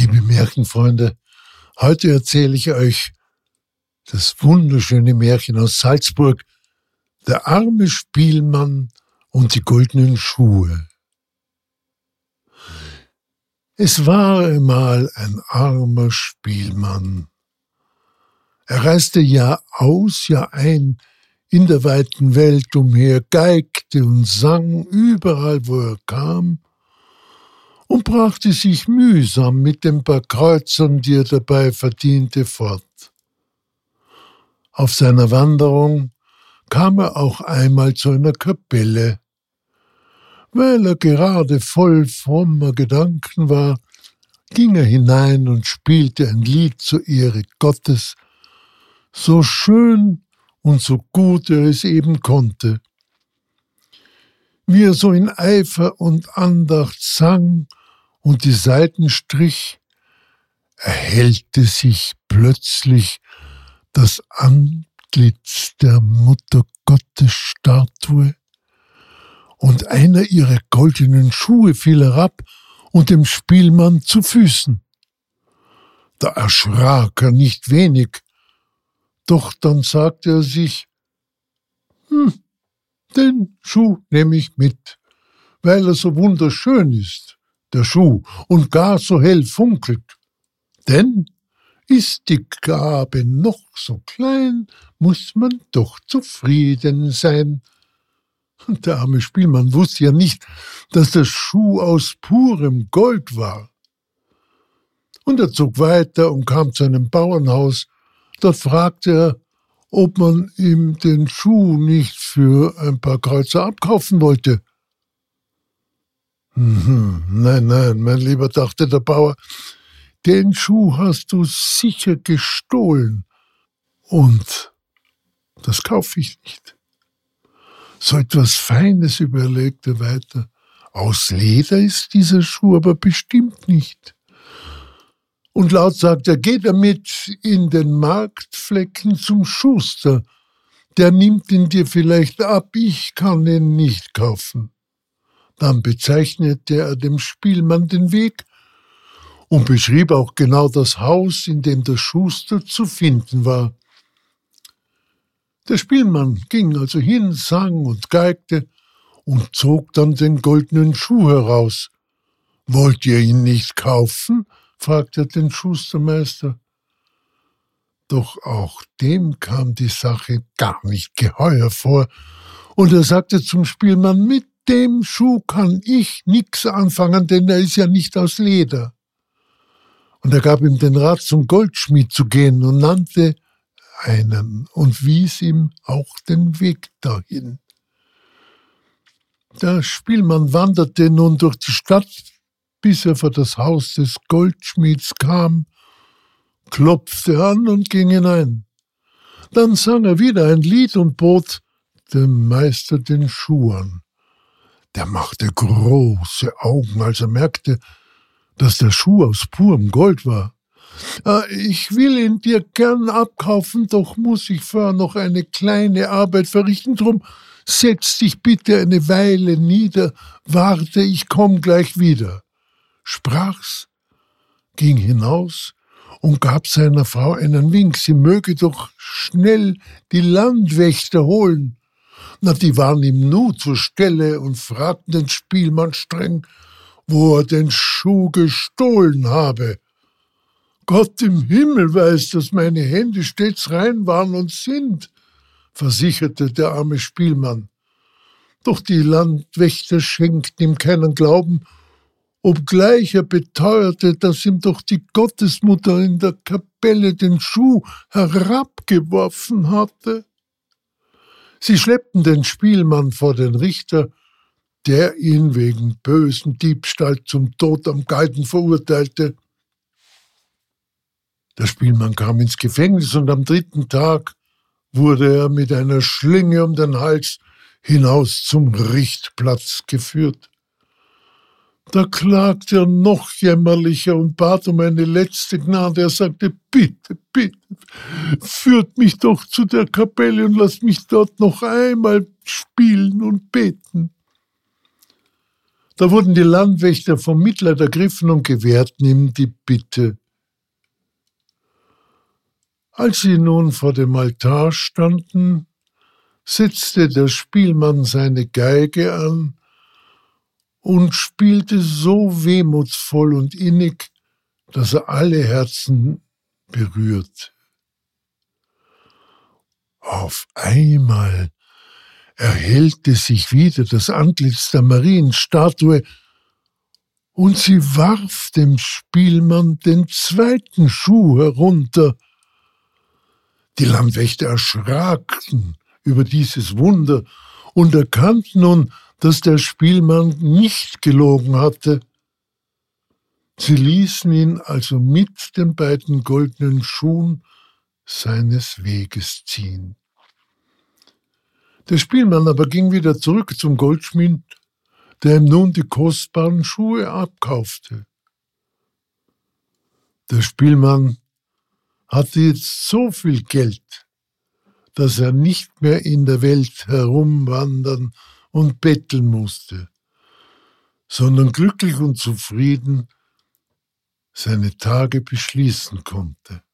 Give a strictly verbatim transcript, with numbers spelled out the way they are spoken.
Liebe Märchenfreunde, heute erzähle ich euch das wunderschöne Märchen aus Salzburg, der arme Spielmann und die goldenen Schuhe. Es war einmal ein armer Spielmann. Er reiste Jahr aus, Jahr ein in der weiten Welt umher, geigte und sang überall, wo er kam, und brachte sich mühsam mit den paar Kreuzern, die er dabei verdiente, fort. Auf seiner Wanderung kam er auch einmal zu einer Kapelle. Weil er gerade voll frommer Gedanken war, ging er hinein und spielte ein Lied zur Ehre Gottes, so schön und so gut er es eben konnte. Wie er so in Eifer und Andacht sang und die Saiten strich, erhellte sich plötzlich das Antlitz der Muttergottesstatue, und einer ihrer goldenen Schuhe fiel herab und dem Spielmann zu Füßen. Da erschrak er nicht wenig, doch dann sagte er sich, hm, den Schuh nehme ich mit, weil er so wunderschön ist, der Schuh, und gar so hell funkelt. Denn ist die Gabe noch so klein, muss man doch zufrieden sein. Und der arme Spielmann wusste ja nicht, dass der Schuh aus purem Gold war. Und er zog weiter und kam zu einem Bauernhaus. Dort fragte er, ob man ihm den Schuh nicht für ein paar Kreuzer abkaufen wollte. Hm, nein, nein, mein Lieber, dachte der Bauer, den Schuh hast du sicher gestohlen. Und das kaufe ich nicht. So etwas Feines, überlegte er weiter. Aus Leder ist dieser Schuh aber bestimmt nicht. Und laut sagt er, geht damit in den Marktflecken zum Schuster. Der nimmt ihn dir vielleicht ab, ich kann ihn nicht kaufen. Dann bezeichnete er dem Spielmann den Weg und beschrieb auch genau das Haus, in dem der Schuster zu finden war. Der Spielmann ging also hin, sang und geigte und zog dann den goldenen Schuh heraus. »Wollt ihr ihn nicht kaufen?« fragte er den Schustermeister. Doch auch dem kam die Sache gar nicht geheuer vor, und er sagte zum Spielmann, »Mit dem Schuh kann ich nix anfangen, denn er ist ja nicht aus Leder.« Und er gab ihm den Rat, zum Goldschmied zu gehen und nannte einen und wies ihm auch den Weg dahin. Der Spielmann wanderte nun durch die Stadt, bis er vor das Haus des Goldschmieds kam, klopfte an und ging hinein. Dann sang er wieder ein Lied und bot dem Meister den Schuh an. Der machte große Augen, als er merkte, dass der Schuh aus purem Gold war. »Ich will ihn dir gern abkaufen, doch muss ich vorher noch eine kleine Arbeit verrichten. Drum setz dich bitte eine Weile nieder, warte, ich komm gleich wieder.« Sprach's, ging hinaus und gab seiner Frau einen Wink, sie möge doch schnell die Landwächter holen. Na, die waren ihm nu zur Stelle und fragten den Spielmann streng, wo er den Schuh gestohlen habe. »Gott im Himmel weiß, dass meine Hände stets rein waren und sind«, versicherte der arme Spielmann. Doch die Landwächter schenkten ihm keinen Glauben, obgleich er beteuerte, dass ihm doch die Gottesmutter in der Kapelle den Schuh herabgeworfen hatte. Sie schleppten den Spielmann vor den Richter, der ihn wegen bösen Diebstahl zum Tod am Galgen verurteilte. Der Spielmann kam ins Gefängnis und am dritten Tag wurde er mit einer Schlinge um den Hals hinaus zum Richtplatz geführt. Da klagte er noch jämmerlicher und bat um eine letzte Gnade. Er sagte, bitte, bitte, führt mich doch zu der Kapelle und lasst mich dort noch einmal spielen und beten. Da wurden die Landwächter vom Mitleid ergriffen und gewährten ihm die Bitte. Als sie nun vor dem Altar standen, setzte der Spielmann seine Geige an und spielte so wehmutsvoll und innig, dass er alle Herzen berührt. Auf einmal erhellte sich wieder das Antlitz der Marienstatue und sie warf dem Spielmann den zweiten Schuh herunter. Die Landwächter erschraken über dieses Wunder und erkannten nun, dass der Spielmann nicht gelogen hatte. Sie ließen ihn also mit den beiden goldenen Schuhen seines Weges ziehen. Der Spielmann aber ging wieder zurück zum Goldschmied, der ihm nun die kostbaren Schuhe abkaufte. Der Spielmann hatte jetzt so viel Geld, dass er nicht mehr in der Welt herumwandern und betteln musste, sondern glücklich und zufrieden seine Tage beschließen konnte.